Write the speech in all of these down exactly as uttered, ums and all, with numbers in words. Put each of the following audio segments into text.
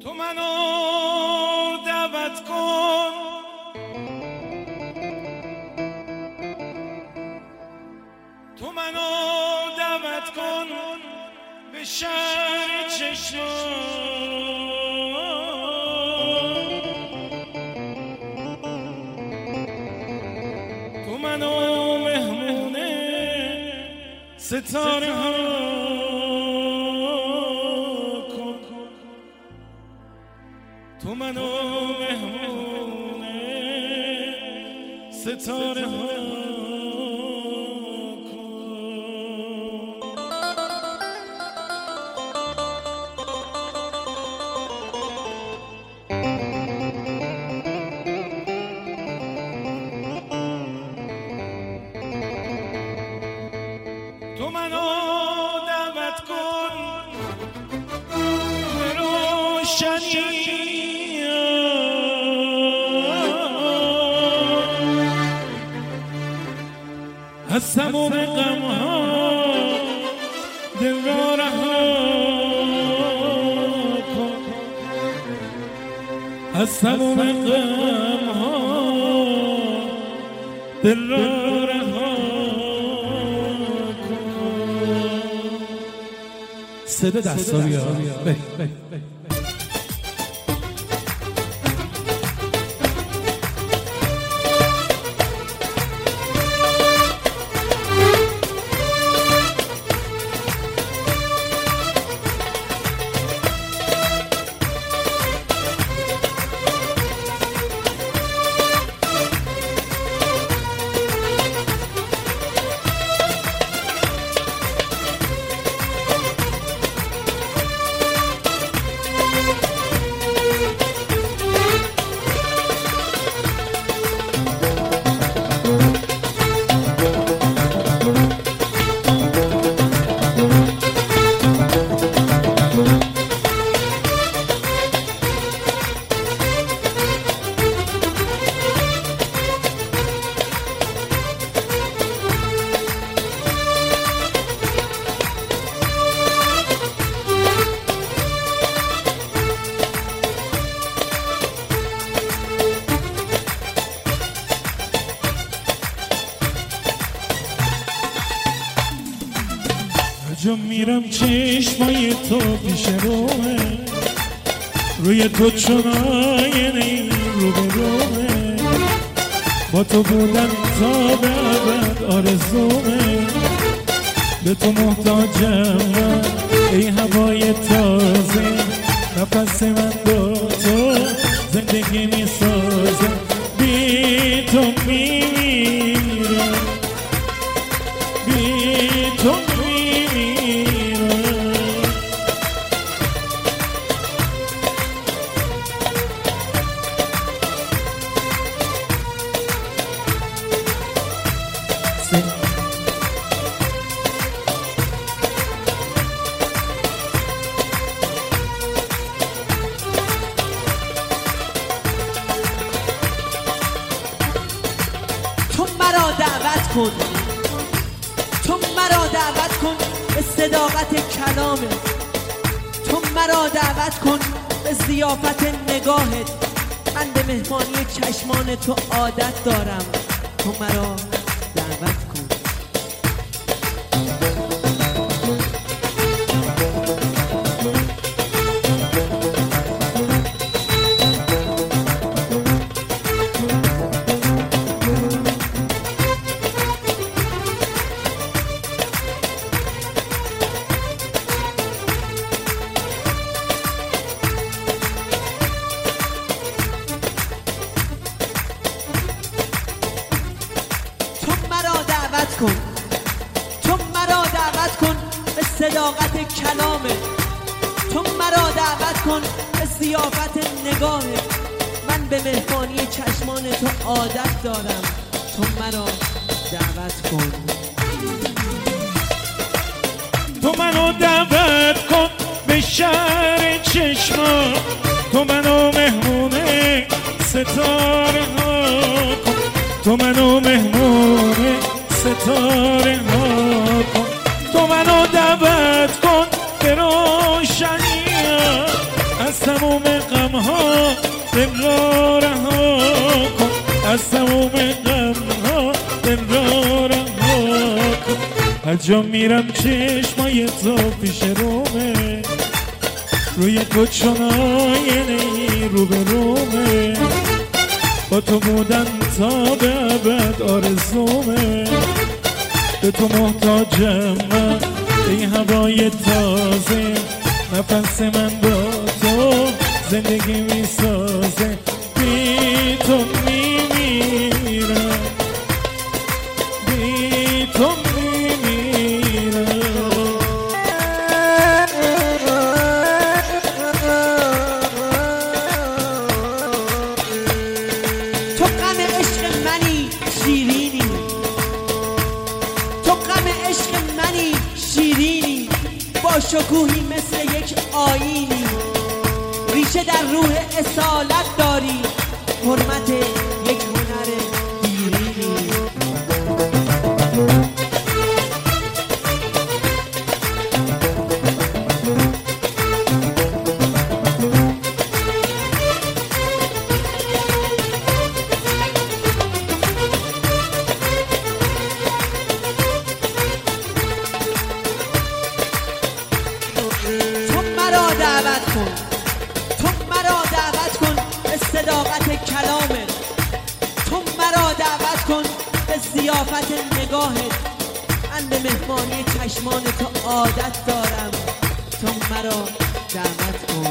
تو منو دعوت کن، تو منو دعوت کن به شهر چشم. تو منو مهمون ستاره ها کن، تو منو مهمون ستاره ها تو منو دعوت کن به روشنی از تمام غم ها دل را رها کن، از تمام غم ها دل را رها صدا دستا بیا. جا میرم چشمای تو پیش رومه، روی تو چون آینه رو به رومه، با تو بودن تا به ابد آرزومه، به تو محتاجم من ای هوای تازه، نفس من با تو زندگی میسازه، بی تو میمیرم، بی تو تو مرا دعوت کن، تو مرا دعوت کن به صداقت کلامت، تو مرا دعوت کن به ضیافت نگاهت، من به مهمانی چشمان تو عادت دارم، تو مرا دعوت کن. کن تو مرا دعوت کن به صداقت کلامت، تو مرا دعوت کن به ضیافت نگاهت، من به مهمانی چشمان تو عادت دارم، تو مرا دعوت کن. تو منو دعوت کن به شهر چشما، تو منو مهمونه ستاره ها کن، تو منو مهمونه ستاره ها کن، تو منو دعوت کن به روشنی از تموم تموم غم ها دل را رها کن، از تموم غم ها دل را رها کن. هر جا میرم چشمای تو پیش رومه، روی کوچونای نی رو به رومه، با تو بودن تا به ابد آرزومه، به تو محتاجم من این هوای تازه، نفس من با تو زندگی میسازه، بی تو میمیرم، بی تو میمیرم. تو غم عشق منی شیرینی، تو غم عشق منی شیرینی، با شکوهی مثل یک آیینی، ریشه در روح اصالت داری، حرمت یک هنر دیرینی. تو مرا دعوت کن، تو مرا دعوت کن به صداقت کلامت، تو مرا دعوت کن به ضیافت نگاهت. من به مهمانی چشمان تو عادت دارم، تو مرا دعوت کن.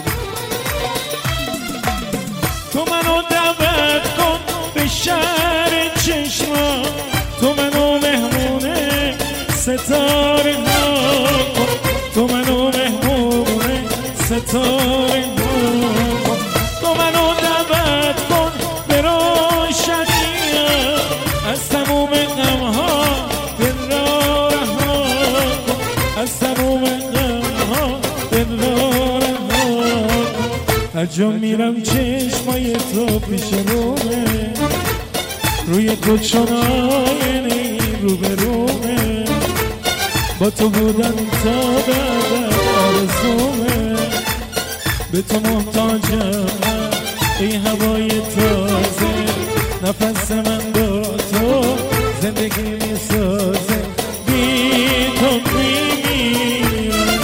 تو منو دعوت کن به شهر چشما، تو منو مهمونه ستاره ها کن، تو منو مهمونه ستاره ها کن. تو منو دعوت کن به روشنی، از تموم غم ها دل را رها کن، از تموم غم ها دل را رها کن. هر جا میرم چشمای تو پیش رومه، روی کوچونای نی رو به رومه، با تو بودن تا به ابد آرزومه، به تو محتاجم این هوای تازه، نفس من با تو زندگی میسازه، بی تو میمیرم،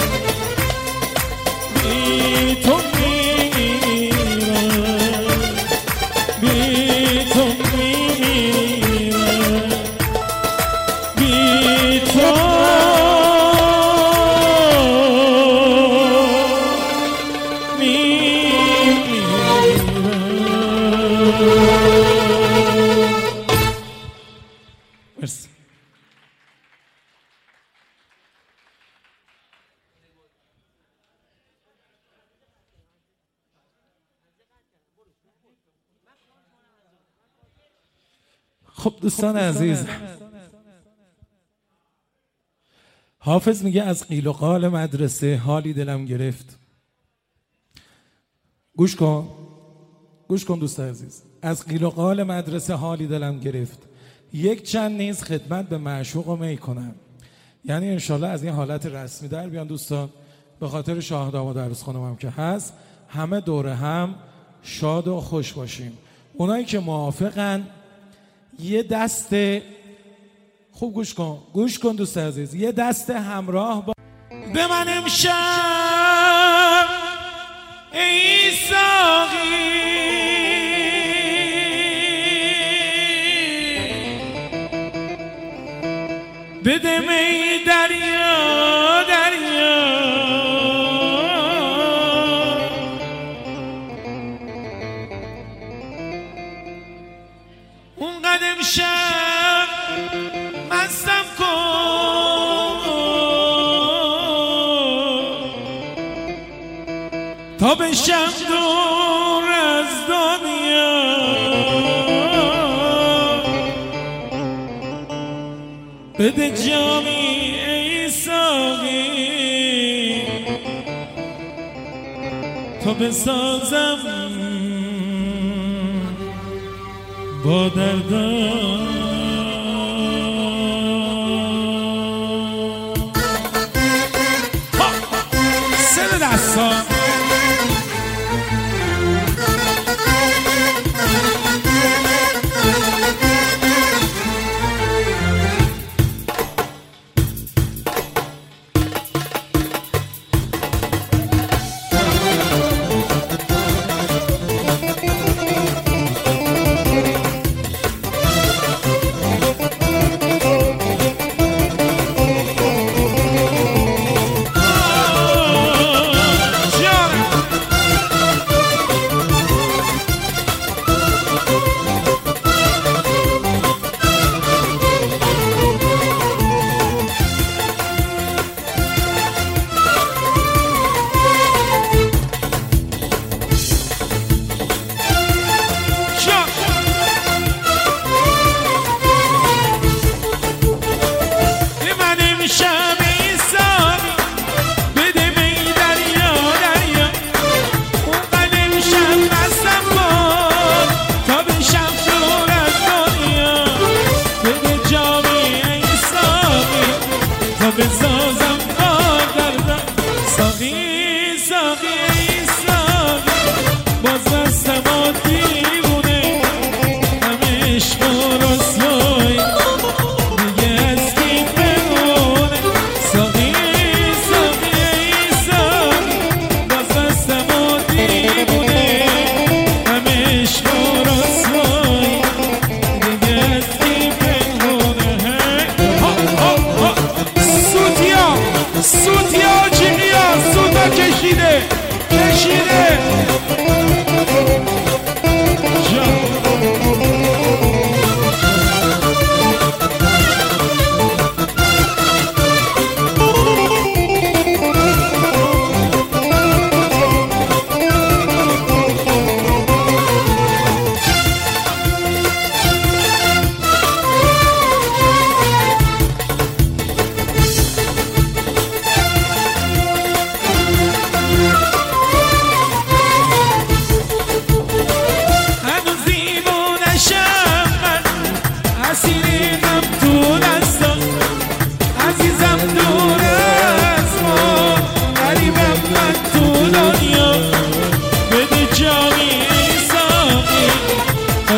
بی تو میمیرم، بی تو میمیرم، بی تو مرسی. خب دوستان عزیز، حافظ میگه از قیل و قال مدرسه حالی دلم گرفت. گوش کن، گوش کن دوست عزیز. از قیل و قال مدرسه حالی دلم گرفت، یک چند نیز خدمت به معشوق و می کنم. یعنی انشالله از این حالت رسمی در بیان دوستان، به خاطر شاهدام و عروس خانم هم که هست، همه دور هم شاد و خوش باشیم. اونایی که موافقن یه دست خوب گوش کن، گوش کن دوست عزیز، یه دست همراه با به من امشب ای ساقی، بده می دریا دریا، اون قدم شب مستم کن تا بشم دور از دنیا، بده جامی ای ساقی تا بسازم با دردم. سر دستا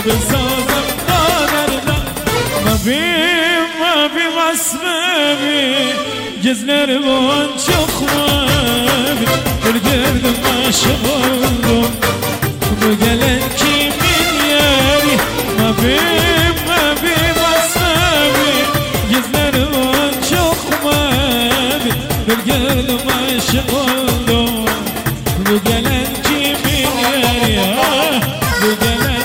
بسازم قادر Mabim, mabim asmabim Gözlerimin çok mavi Bir gördüm aşık oldum Bu gelen kimin yeri Mabim, mabim asmabim Gözlerimin çok mavi Bir gördüm aşık oldum Bu gelen kimin yeri Bu gelen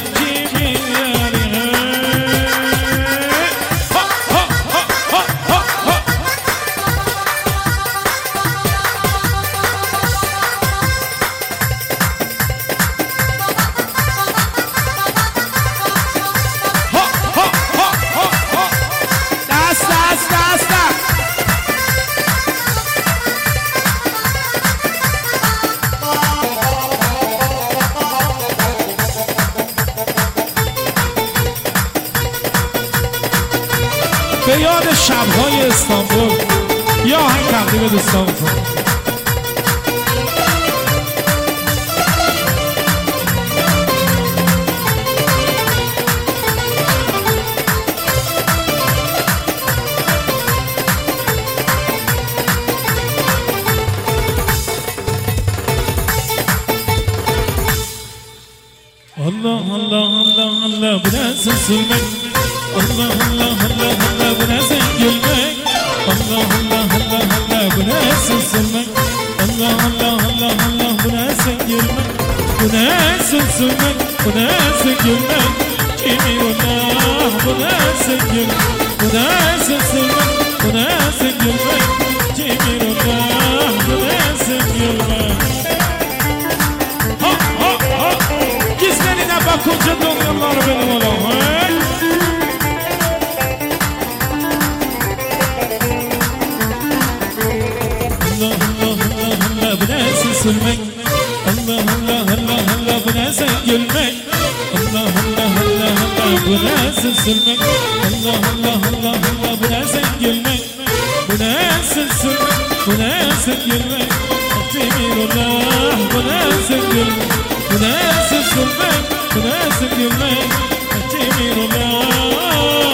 به یاد شب‌های استانبول یا آهنگ تقدیم دوستانتون Allah Allah Allah Allah bu nasıl sürmek Allah Allah Allah Allah bu nasıl gülmek Allah Allah Allah Allah bu nasıl sürmek Allah Allah Allah Allah bu nasıl gülmek Bu nasıl sürmek bu nasıl gülmek Kimirullah bu nasıl gülmek Bu nasıl sürmek bu nasıl gülmek Kimirullah bu nasıl gülmek Ha ha ha Gizlerine bakınca doluyorlar benim oğlum Sürmek Allah Allah Allah Allah bu nasıl gülmek Allah Allah Allah Allah bu nasıl sürmek Allah Allah Allah Allah bu nasıl gülmek Bu nasıl sürmek bu nasıl gülmek Demirullah bu nasıl gülmek Bu nasıl sürmek bu nasıl gülmek Demirullah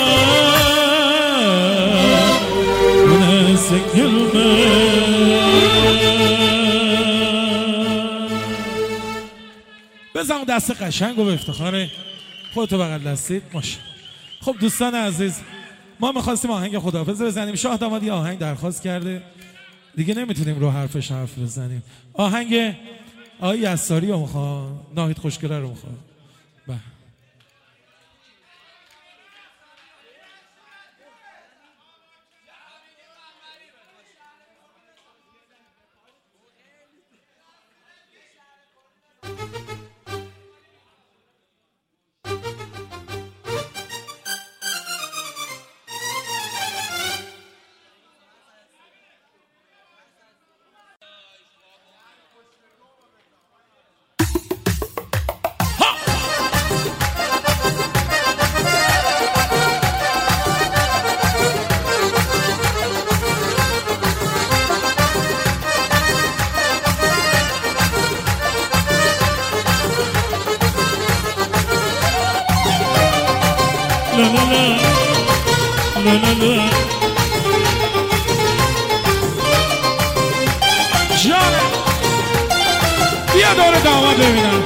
bu nasıl gülmek بزن دست قشنگ و به افتخار خودتو بغل دستید ماشه. خب دوستان عزیز ما میخواستیم آهنگ خداحافظ بزنیم شاه داماد یه آهنگ درخواست کرده دیگه نمیتونیم رو حرفش حرف بزنیم آهنگ آقای یساری رو میخواد ناهید خوشگله رو میخواد بله جانم بیا دور داماد ببینم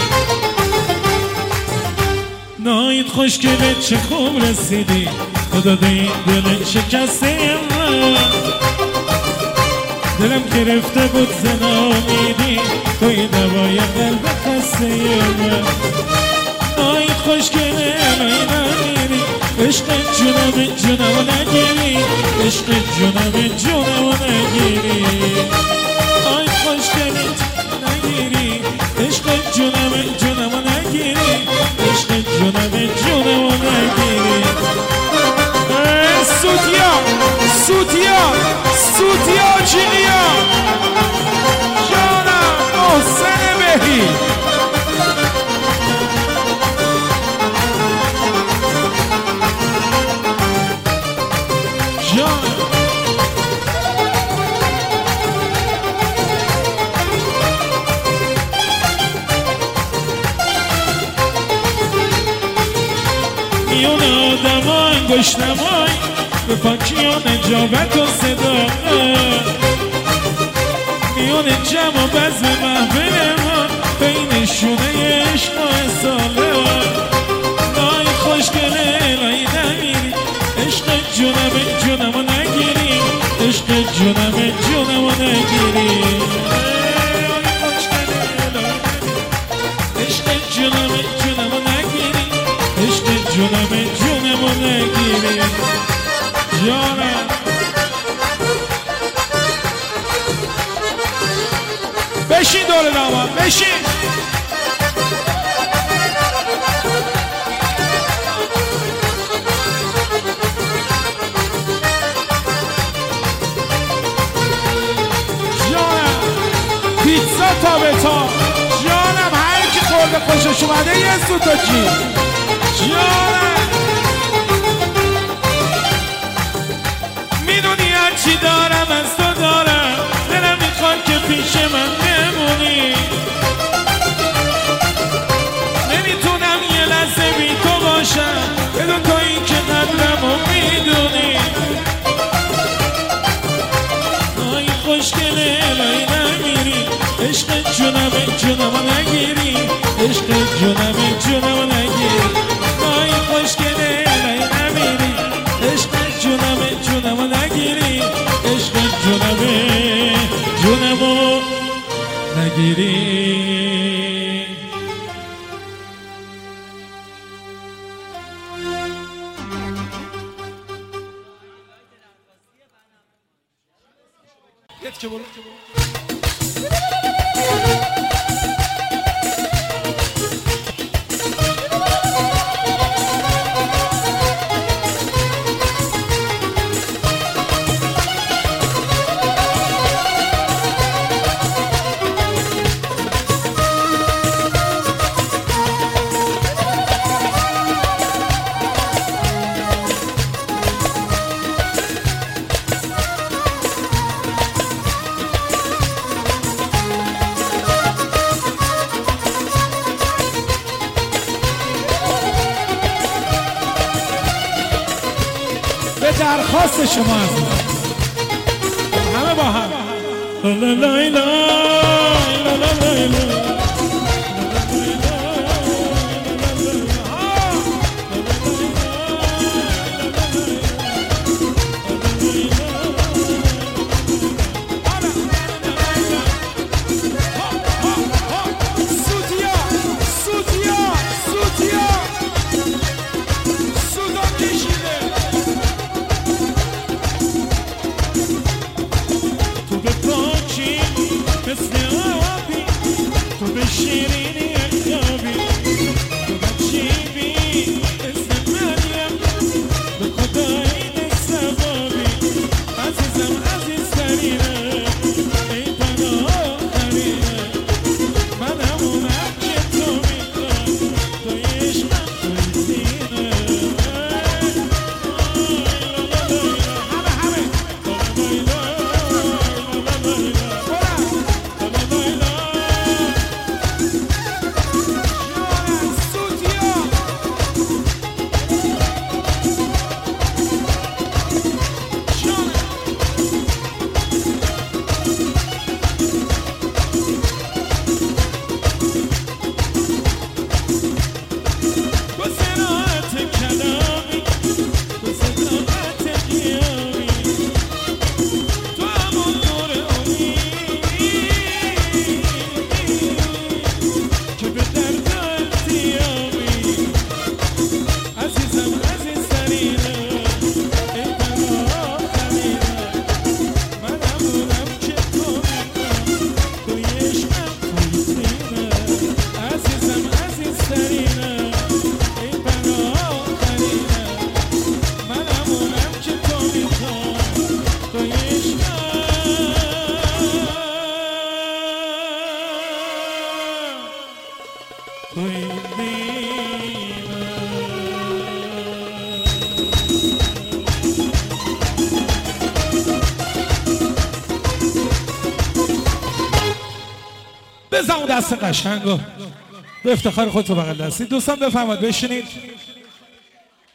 ناید خوشگله چه خوب رسیدی خدا دید دل شکسته من دلم گرفته بود زنامیدی توی دوای قلب خسته من ناید خوشگله نمیدی عشق جونم جونم نگیری عشق جونم جونم نگیری آی خوشگلی نگیری عشق جونم جونم نگیری عشق جونم جونم نگیری سوتیا سوتیا سوتیا چینیا جانم محسن بهی میون آدم ها انگشت نمای به پاکی و نجابت و صدا میون جمع و بزم محفل ما بینشونه عشق و اصاله نای خوشگله لای نمیری عشق جونم جونمو نگیری عشق جونم جونمو نگیری عشق جونم جونمو نگیری عشق جونم جونمو نگیری جانم بشین دور داماد بشین جانم پیتزا تا به تا جانم هر کی خورده خوشش اومده یه سوتا جی جانم میدونی هرچی دارم از تو دارم دلم میخواد که پیش من بمونی نمیتونم یه لحظه بی تو باشم بدون تو این که قدرمو میدونی آی خوشگله لای نمیری عشق جونم جونمو نگیری عشق جونم جونمو نگیری آی خوشگله لای نمیری عشق جونم جونمو نگیری عشق جونم جونمو نگیری یت که برو درخواست شما از همه با هم لا لا لا لا لا لا بزن اون دست قشنگو به افتخار خودتو بغل دستی. دوستان بفرمایید بشینید.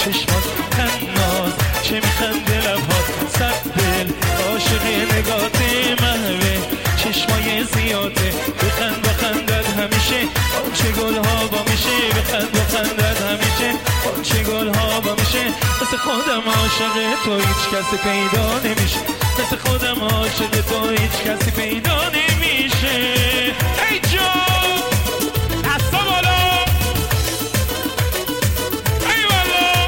چشمات تناز چه میخنده لبات صد دل عاشق نگات محوه چشمای زیاده بخند بخندد همیشه آنچه گلها با میشه بخند بخندد همیشه آنچه گلها با میشه مثل خودم عاشق تو هیچ کسی پیدا نمیشه مثل خودم عاشق تو هیچ کسی پیدا نمیشه ای جان دستا بالا ای والا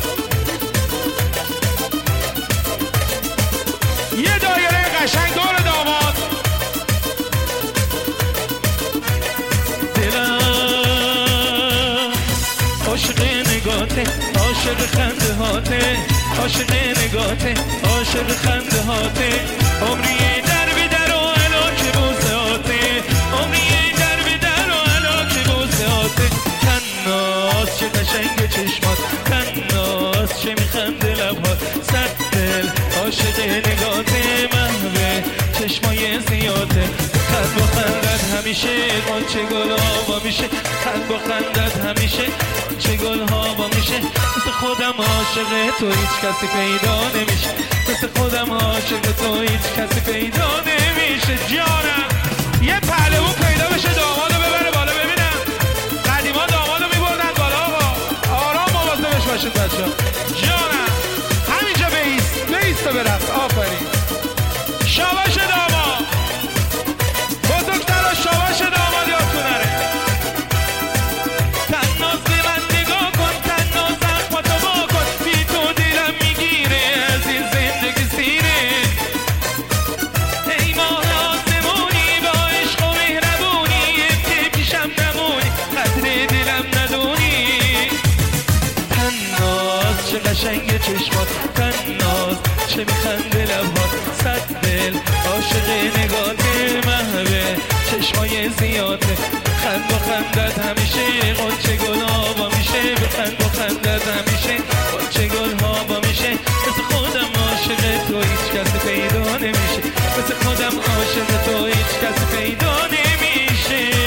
یه دایره قشنگ دور داماد دلم عاشق نگاته عاشق خنده هاته عاشق نگاته عاشق خنده هاته عمری در به در و علاک بوسهاته عمری در به در و علاک بوسهاته تناز چه قشنگ چشمات تناز چه میخنده لبهات صد دل عاشق نگاته محوه چشمای زیاده خند با خندت همیشه قنچه گل ها با میشه خند با خندت همیشه قنچه گل ها با میشه مثل خودم عاشق تو هیچ کسی پیدا نمیشه مثل خودم عاشق تو هیچ کسی پیدا نمیشه جانم یه پهلوون پیدا بشه دامادو ببره بالا ببینم قدیما دامادو میبردن بالا آقا آرام مواظبش باشید بچه جانم همینجا بیست بیست تا برفت آفرین شاباش داماد بزرگتر شاباش داماد یادتون نره تناز به من نگاه کن تناز اخواتو با کن بی تو دلم میگیره از این زندگی سیره ای ماه آسمونی با عشق و مهربونی که پیشم نمونی قدر دلم ندونی تناز چه قشنگ چشمات تناز چه میخنده لبهات صد دل عاشق نگات محوه چشمای زیاده خند با خندت همیشه قنچه گل ها با میشه بخند با خندت همیشه قنچه گل ها با میشه مثل خودم عاشق تو هیچ کسی پیدا نمیشه مثل خودم عاشق تو هیچ کسی پیدا نمیشه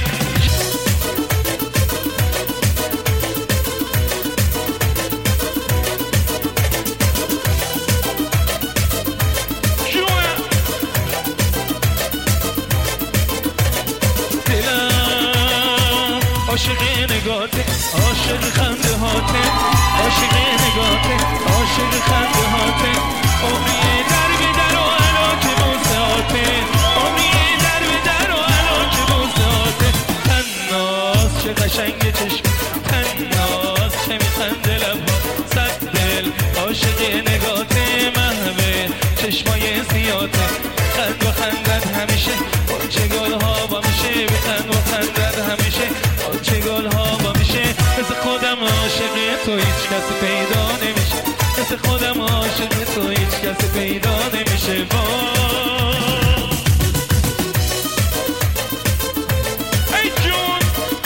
عاشق نگاته عاشق خنده هاته عاشق نگاته عاشق خنده هاته عمری در به در و علاک بوسهاته عمری در به در و علاک بوسهاته تناز چه قشنگ چشم تناز چه میخنده لبها صد دل عاشق نگاته محوه چشمای زیاده خند و خندت همیشه قنچه گل ها با میشه بخند و خندت همیشه قنچه گل ها با میشه مثل خودم عاشق تو هیچ کسی پیدا نمیشه مثل خودم عاشق تو هیچ کسی پیدا نمیشه ای جون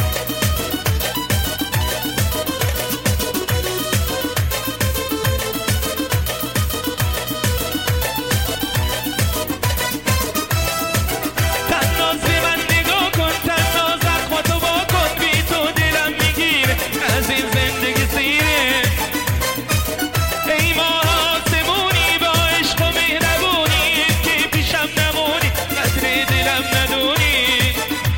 تناز به من نگاه کن تناز اخواتو با کن بی تو دلم میگیره از این زندگی سیره ای ماه آسمونی با عشق و مهربونی که پیشم نمونی قدر دلم ندونی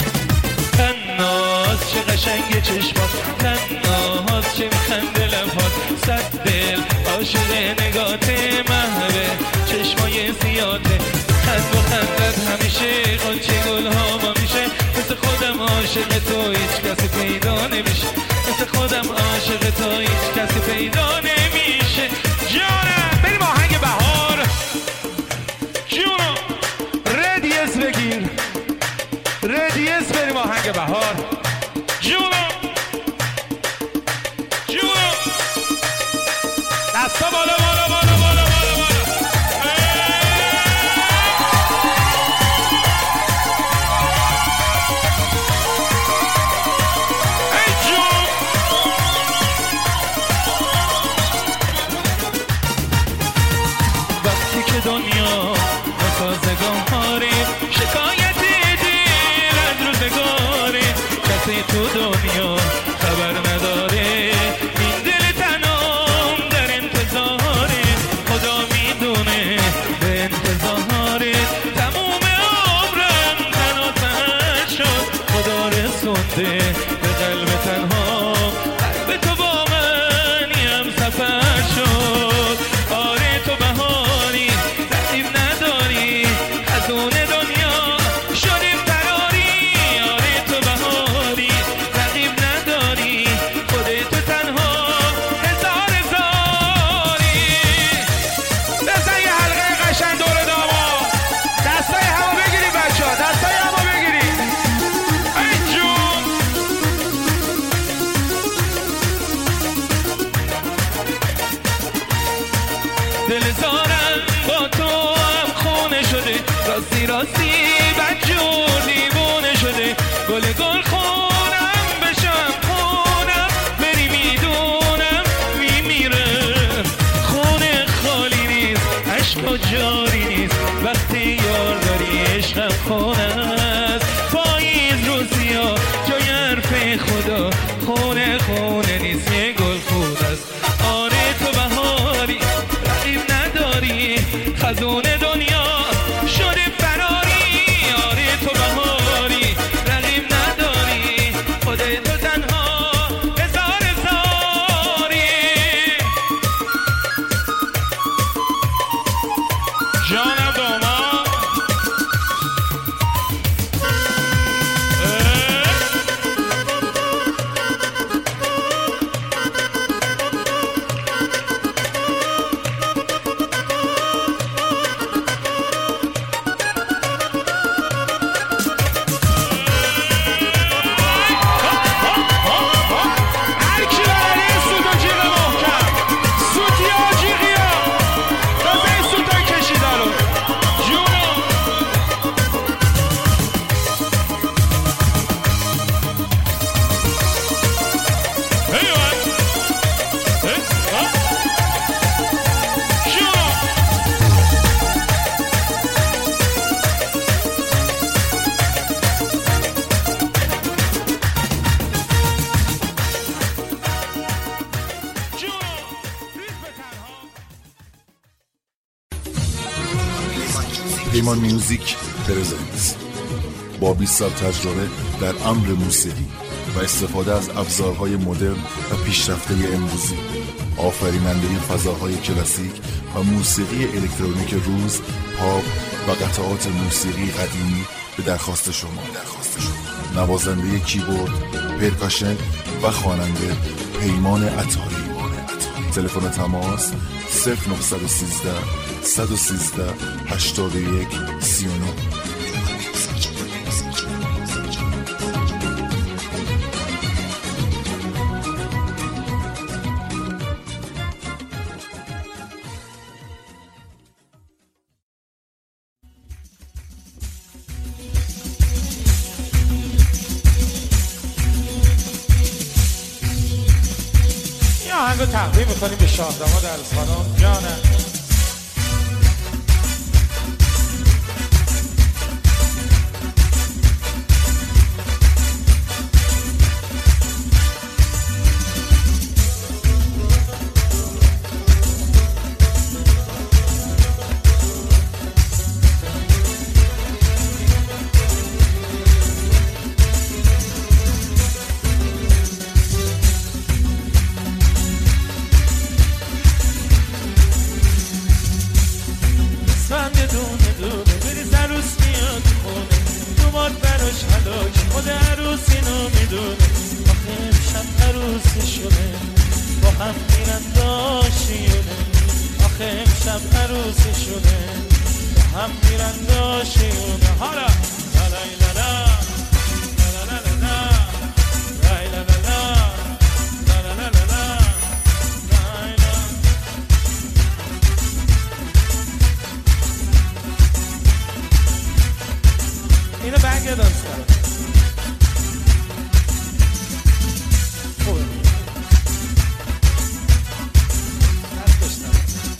تناز چه قشنگ چشمات تناز چه میخنده لبهات صد دل عاشق نگات محوه چشمای زیاده خند و خندت همیشه قنچه گل ها ما میشه مثل خودم عاشق تو هیچ کسی پیدا نمیشه مثل خودم عاشق تو هیچ کسی پیدا نمیشه جانم بریم آهنگ بهار جونو ردیس بگیر ردیس بریم آهنگ بهار جونو جونو دستا بالا بالا بالا بالا بالا بالا ای جون وقتی که دنیا نسازگاری شکایت دیر از روزگاری کسی تو دنیا خبر نداره این دل تنها مونده به قلب تنها، قلب تو با منی هم سفر شد. آره تو بهاری رقیب نداری، خزون دنیا شدیم فراری. آره تو بهاری رقیب نداری، خودت تنها هزار هزاری. بزن یه حلقه قشنگ دور داما، دستای همو بگیری بچه ها، دستای همو بگیری. ای جون دل زارم با تو هم خونه شده، راستی راستی بدجور دیوونه شده. گل گل خونم بشم خونم، بری میدونم میمیرم. خونه خالی نیست، عشق و جاری نیست، وقتی یار داری عشقم خونه است. پاییز روسیا جای حرف خدا، خونه خونه نیست یه گل خود است. آره تو بهاری رقیب نداری، خزون دنیا شده فراری. آره تو بهاری رقیب نداری، خودت تو تنها هزار هزاری. جانم داما پیمان میوزیک پرزنت با بیست سال تجربه در امر موسیقی و استفاده از ابزارهای مدرن و پیشرفته امروزی، آفریننده فضاهای کلاسیک و موسیقی الکترونیک روز، پاپ و قطعات موسیقی قدیمی به درخواست شما. درخواست شما نوازنده کیبورد، پرکاشن و خواننده پیمان عطاری. تلفن تماس صفر نه یک سه صد و سیزده هشتاد و یک سی و نه. یه آهنگو تقدیم میکنیم به شاهداماد عروس خانم. جانم خود عروس اینو میدونه، آخه امشب عروسی شده با هم میرن داشیونه. آخه امشب عروسی شده با هم میرن داشیونه. حالا لا لا لا لا لا لا لا لا لا لا لا لا لا. اینو برگه دانستم خوبه دستشتم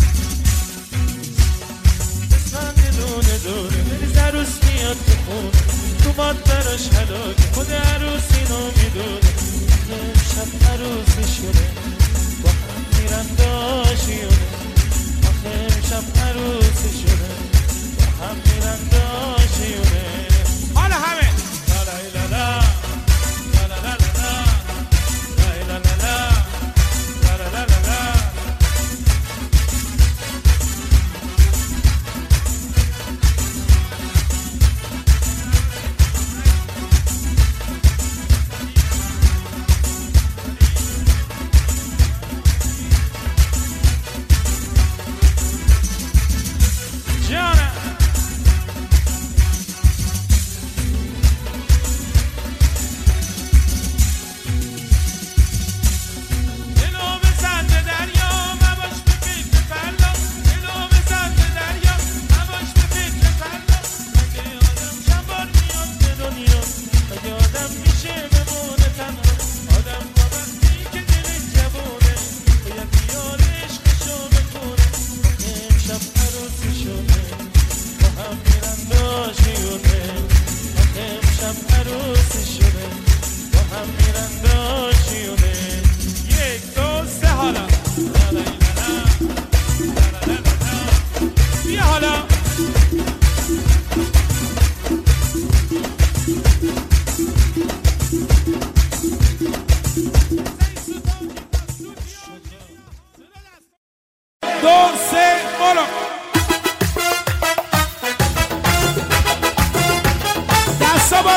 اسمم دونه دونه بریز عروس میاد تو خون، تو باد براش حلاکه خود عروس اینو میدونه. امشب عروسی شده با هم میرن داشیونه. آخه امشب عروسی شده با هم میرن داشیونه. حالا همه لا لا لا لا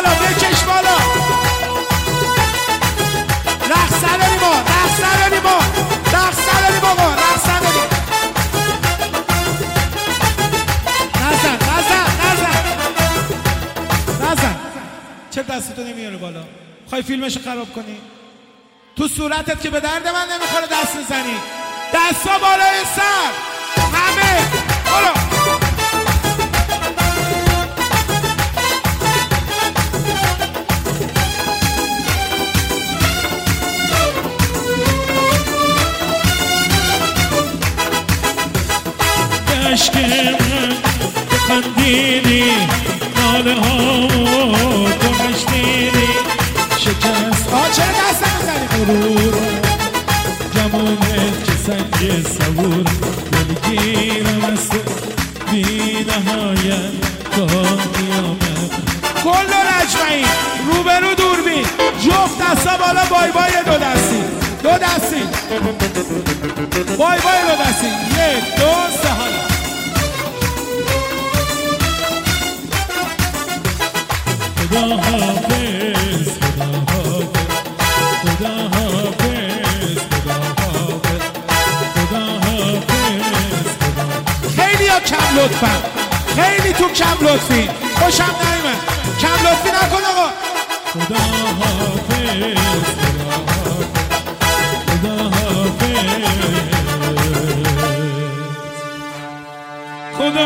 بالا بکش بالا رقص نداری ما رقص نداری ما رقص نداری بابا رقص نداری نزن نزن نزن نزن چه دستتو نمیاره بالا خواهی فیلمشو خراب کنی تو صورتت که به درد من نمیخوره دست میزنی دستا بالای سر همه برو عشق من خندیدی ناله ها تو هشتیدی شکست آه چرا دست نمیزنی غرور جمالت که سنگ سوور دلگیرم از تو بی نهایت تا قیامت کل رجمعی روبرو دوربین جفت دستا بالا بای بای دو دستی دو دستی بای بای دو دستی یک دو سه حالا خدا حافظ خدا حافظ خدا حافظ خدا حافظ خدا حافظ خیلی ها کم لطفا خیلی تو کم لطفی خوشم نایمه کم لطفی نکن آقا خدا حافظ خدا حافظ خدا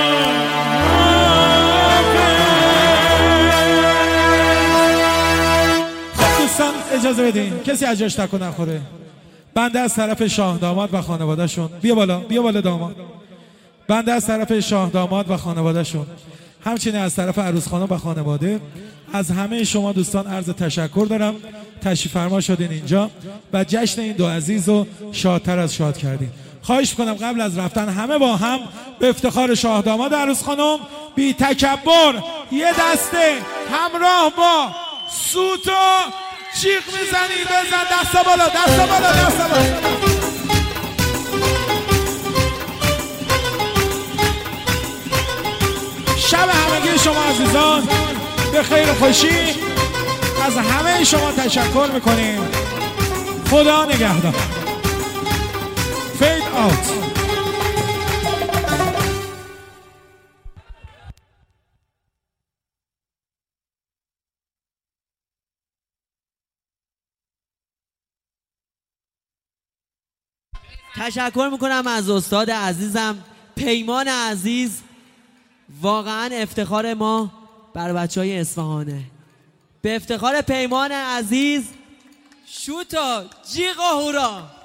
اجازه بدین کسی از جاش تکون نخوره بنده از طرف شاه داماد و خانواده‌شون بیا بالا بیا بالا داماد بنده از طرف شاه داماد و خانواده‌شون همچنین از طرف عروس خانم و خانواده از همه شما دوستان عرض تشکر دارم تشریف فرما شدین اینجا و جشن این دو عزیز رو شادتر از شاد کردین خواهش می‌کنم قبل از رفتن همه با هم به افتخار شاه داماد عروس خانم بی تکبر یه دسته همراه با سوت و جیغ میزنی بزن دستا بالا دستا بالا دستا بالا شب همگی شما عزیزان به خیر و خوشی از همه شما تشکر میکنیم خدا نگهدار فید آوت تشکر میکنم از استاد عزیزم پیمان عزیز واقعا افتخار ما بر بچه های اصفهانه به افتخار پیمان عزیز شوتا جیغ و هورا